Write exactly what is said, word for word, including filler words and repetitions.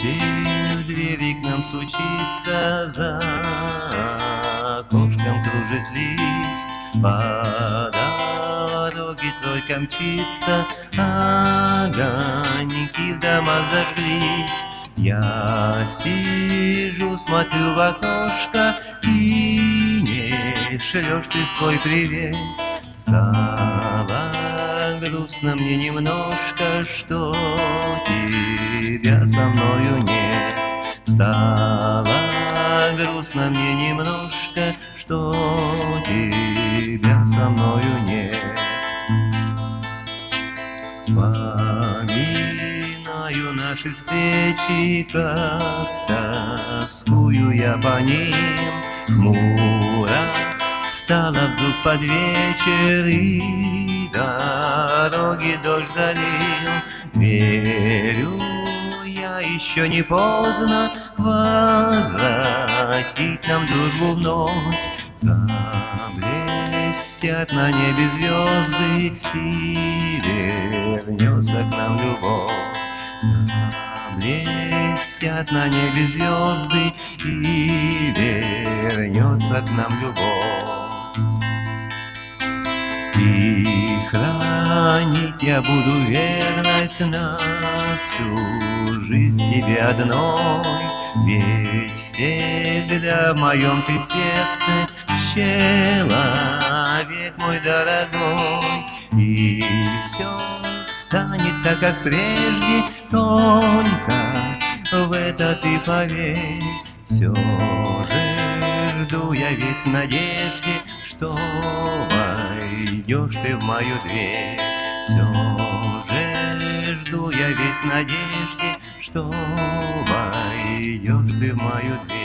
Осень в двери к нам стучится, за окошком кружит лист, по дороге тройка мчится, огоньки в домах зажглись. Я сижу, смотрю в окошко, и не шлешь ты свой привет. Стало грустно мне немножко, что тебя со мною нет. Стало грустно мне немножко, что тебя со мною нет. Вспоминаю наши встречи, как тоскую я по ним. Хмуро стало вдруг под вечер, и дороги дождь залил. Верю, я еще не поздно возвратить нам дружбу вновь. Заблестят на небе звезды, и вернется к нам любовь. Заблестят на небе звезды, и вернется к нам любовь. И хранить я буду верность на всю жизнь тебе одной, ведь всегда в моем ты сердце, человек мой дорогой. И все станет так, как прежде, только в это ты поверь. Все же жду я весь в надежде, что войдешь ты в мою дверь. Все же жду я весь в надежде, что войдешь ты в мою дверь.